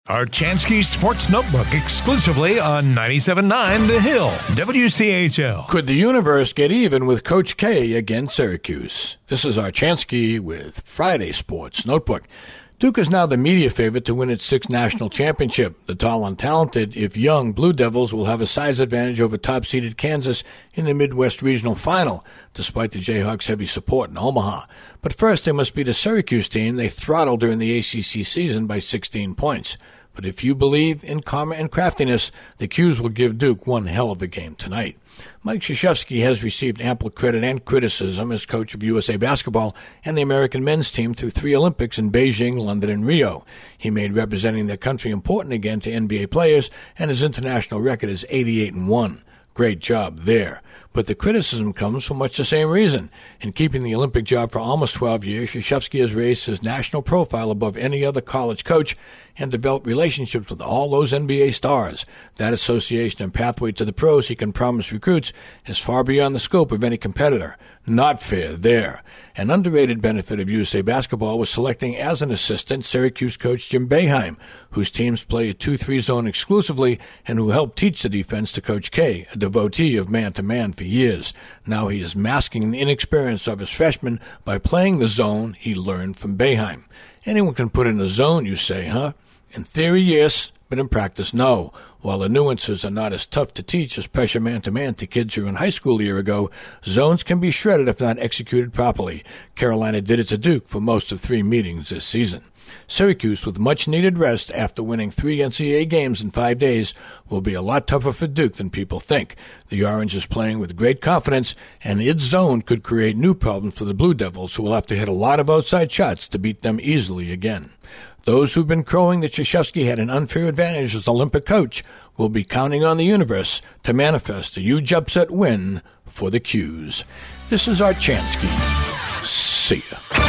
Archansky Sports Notebook exclusively on 97.9 The Hill, WCHL. Could the universe get even with Coach K against Syracuse? This is Archansky with Friday Sports Notebook. Duke is now the media favorite to win its sixth national championship. The tall and talented, if young, Blue Devils will have a size advantage over top-seeded Kansas in the Midwest Regional Final, despite the Jayhawks' heavy support in Omaha. But first, they must beat a Syracuse team they throttled during the ACC season by 16 points. But if you believe in karma and craftiness, the Qs will give Duke one hell of a game tonight. Mike Krzyzewski has received ample credit and criticism as coach of USA Basketball and the American men's team through 3 Olympics in Beijing, London, and Rio. He made representing their country important again to NBA players, and his international record is 88-1. Great job there. But the criticism comes for much the same reason. In keeping the Olympic job for almost 12 years, Krzyzewski has raised his national profile above any other college coach and developed relationships with all those NBA stars. That association and pathway to the pros he can promise recruits is far beyond the scope of any competitor. Not fair there. An underrated benefit of USA Basketball was selecting as an assistant Syracuse coach Jim Boeheim, whose teams play a 2-3 zone exclusively and who helped teach the defense to Coach K, a devotee of man-to-man for years. Now he is masking the inexperience of his freshmen by playing the zone he learned from Boeheim. Anyone can put in a zone, you say, huh? In theory, yes, but in practice, no. While the nuances are not as tough to teach as pressure man-to-man to kids who were in high school a year ago, zones can be shredded if not executed properly. Carolina did it to Duke for most of 3 meetings this season. Syracuse, with much-needed rest after winning 3 NCAA games in 5 days, will be a lot tougher for Duke than people think. The Orange is playing with great confidence, and its zone could create new problems for the Blue Devils, who will have to hit a lot of outside shots to beat them easily again. Those who've been crowing that Krzyzewski had an unfair advantage as Olympic coach will be counting on the universe to manifest a huge upset win for the Qs. This is Archansky. See ya.